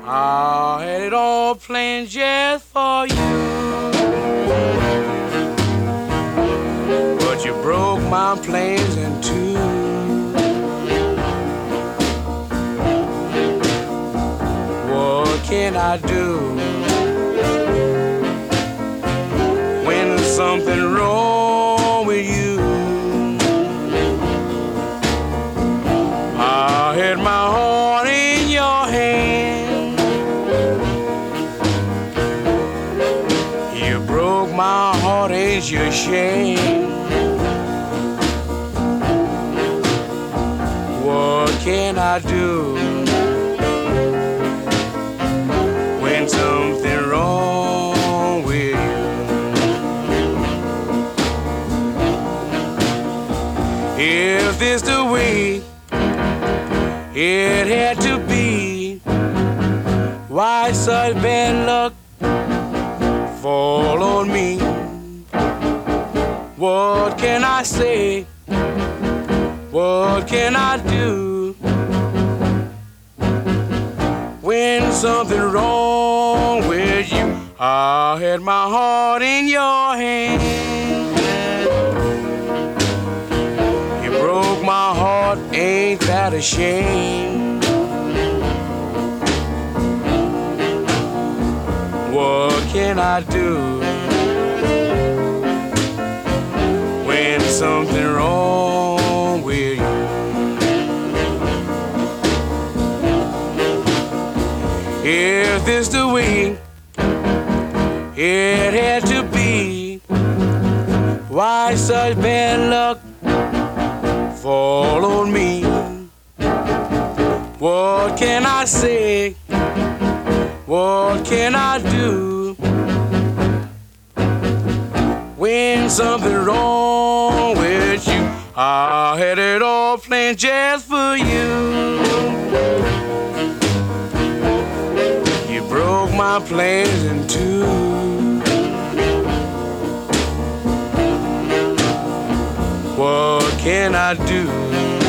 I had it all planned just for you, but you broke my plans in two. What can I do when there's something wrong with you? I had my heart in your hand. You broke my heart, ain't you ashamed? What can I do when something wrong with you? If this the way it had to be, why such bad luck fall on me? What can I say? What can I do when something wrong with you? I had my heart in your hand. You broke my heart, ain't that a shame? What can I do when something wrong with you? If this the way it had to be, why such bad luck fall on me? What can I say? What can I do when something wrong with you? I had it all planned just for you. You broke my plans in two. What can I do